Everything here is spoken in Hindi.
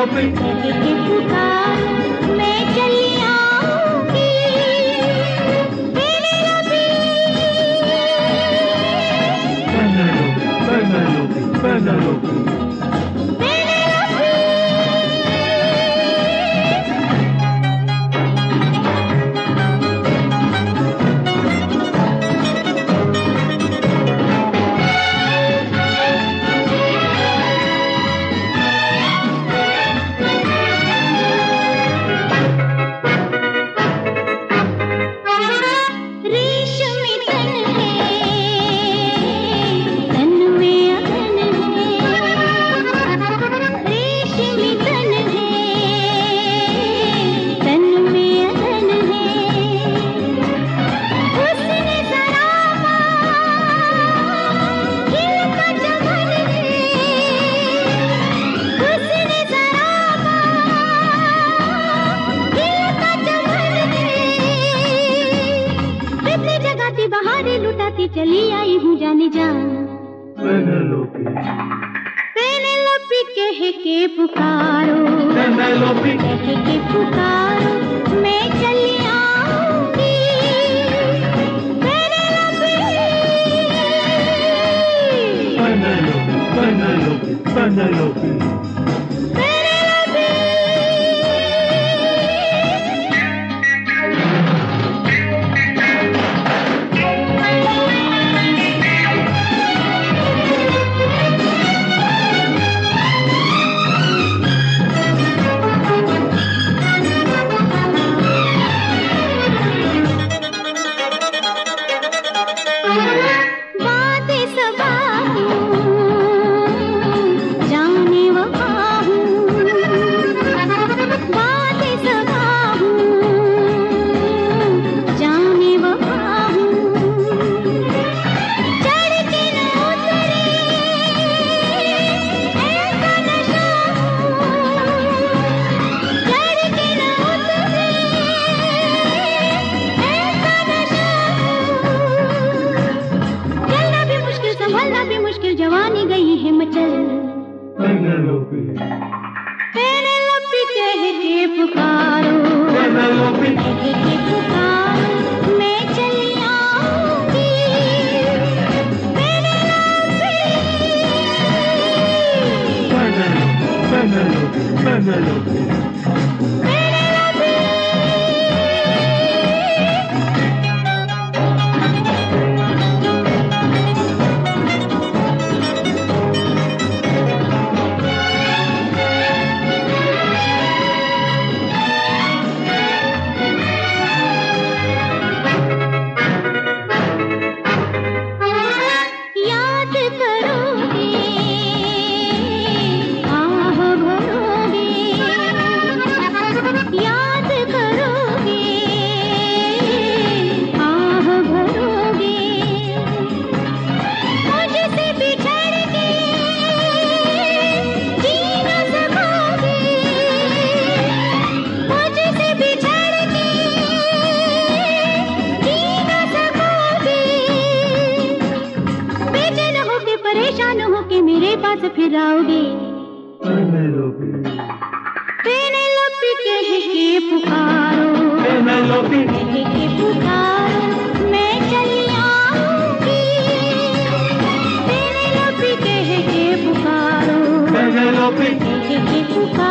के पुकारो मैं चली आऊंगी। Penelope, बहारे लुटाती चली आई हूँ जाने जा। Penelope, पेनेलोपी कह के पुकारो, Penelope, कह के पुकारो मैं चली आऊंगी। Penelope, Penelope. मुश्किल जवानी गई है मचल। Penelope, पेनेलोपी कह के पुकारो, Penelope, कह के पुकारो मैं चली आऊंगी। Penelope, Penelope. परेशान हो के मेरे पास फिर आओगे। Penelope, पेनेलोपी कह के पुकारो, Penelope, कह के पुकारो मैं चली आऊंगी। पेनेलोपी कह के पुकारो, Penelope. कह के पुकारो।